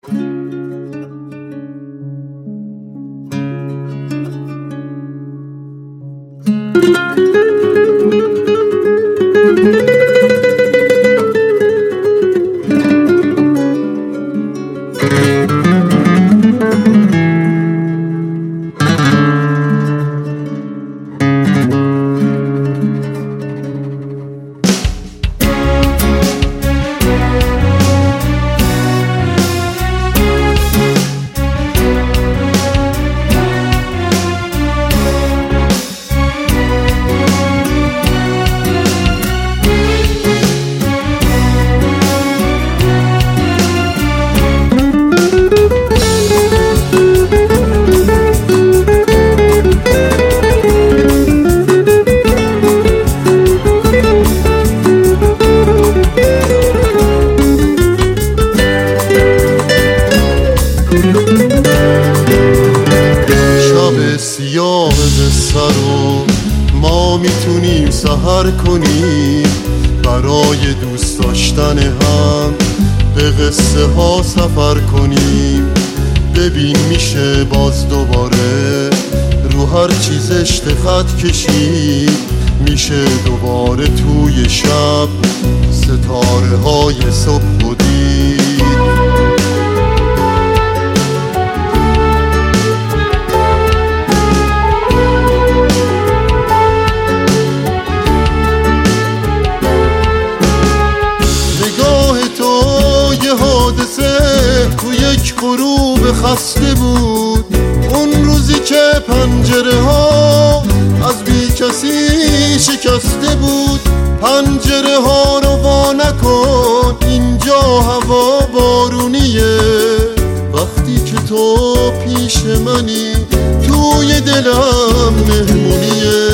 شب سیاه قصه رو ما میتونیم سحر کنیم، برای دوست داشتن هم به قصه ها سفر کنیم. ببین میشه باز دوباره رو هر چیز خط کشید، میشه دوباره توی شب ستاره های صبح و دید. تو یک غروب خسته بود، اون روزی که پنجره ها از بی کسی شکسته بود. پنجره ها رو وا نکن، اینجا هوا بارونیه. وقتی که تو پیش منی توی دلم مهمونیه،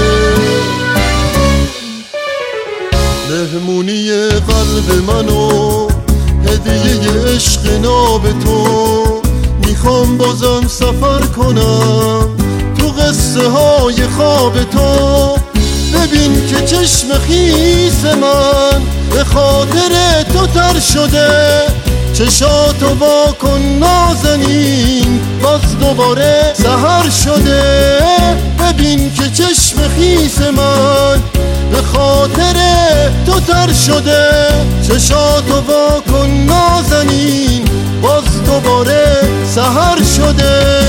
مهمونی قلب منو هدیه عشق ناب تو. میخوام بازم سفر کنم تو قصه های خواب تو. ببین که چشم خیس من به خاطر تو تر شده، چشاتو وا کن نازنین باز دوباره سحر شده. ببین که چشم خیس من به خاطر تو تر شده، چشاتو وا کن نازنین باز دوباره سحر شده.